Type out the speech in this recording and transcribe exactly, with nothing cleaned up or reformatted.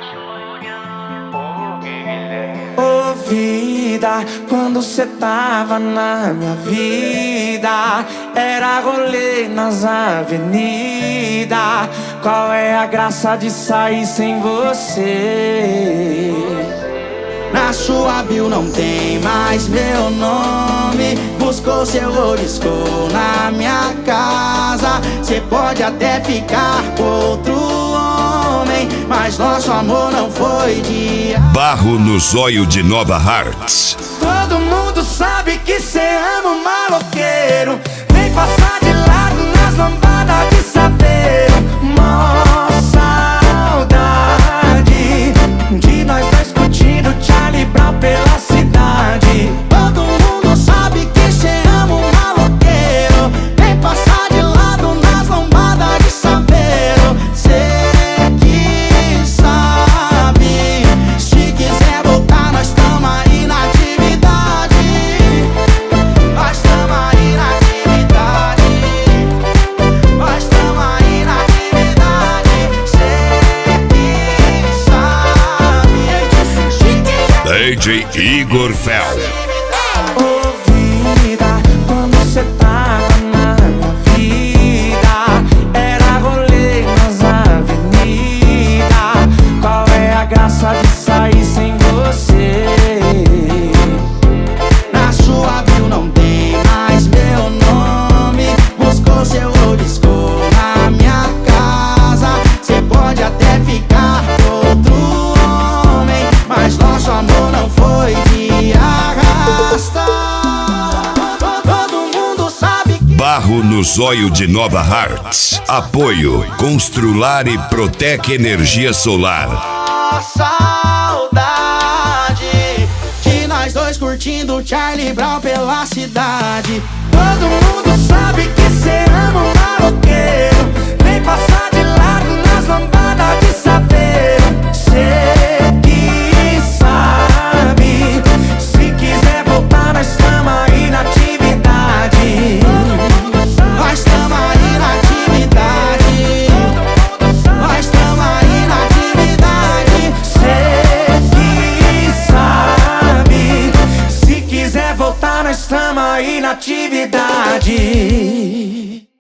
Ô vida, quando cê tava na minha vida, era rolê nas avenidas. Qual é a graça de sair sem você? Na sua bio não tem mais meu nome. Buscou seu oliscou na minha casa. Cê pode até ficar com outro homem, mas nosso amor não foi de... Barro no zóio de Nova Hartz. Todo mundo sabe que cê ama um maloqueiro. Vem passar de lado nas lambadas de saveiro. Mó saudade de nós dois curtindo Charlie Brown pela cidade. Todo mundo sabe que cê ama um maloqueiro. Vem passar de lado nas lambadas de saveiro. Cê que sabe, se quiser voltar nós tamo aí na atividade. Nós tamo aí na atividade. Nós tamo aí na atividade. Cê que sabe, se quiser... D J Igor Fel. Ô vida, quando cê tava na minha vida, era rolê nas avenidas. Qual é a graça de sair sem você? Na sua bio não tem mais meu nome. Buscou seu oliscou na minha casa. Cê pode até ficar com outro homem, mas nosso amor não foi de arrasta. Todo mundo sabe que... Barro no zóio de Nova Hartz. Apoio Constrular e Protec Energia Solar. Saudade de nós dois curtindo Charlie Brown pela cidade. Todo mundo sabe que cê ama um maloqueiro. Vem passar de lado nas lambadas de saveiro. Cê que sabe, se quiser voltar nós tamo aí na atividade. Nós tamo aí na atividade. Nós tamo aí na atividade. Cê que sabe, se quiser voltar nós tamo aí na atividade.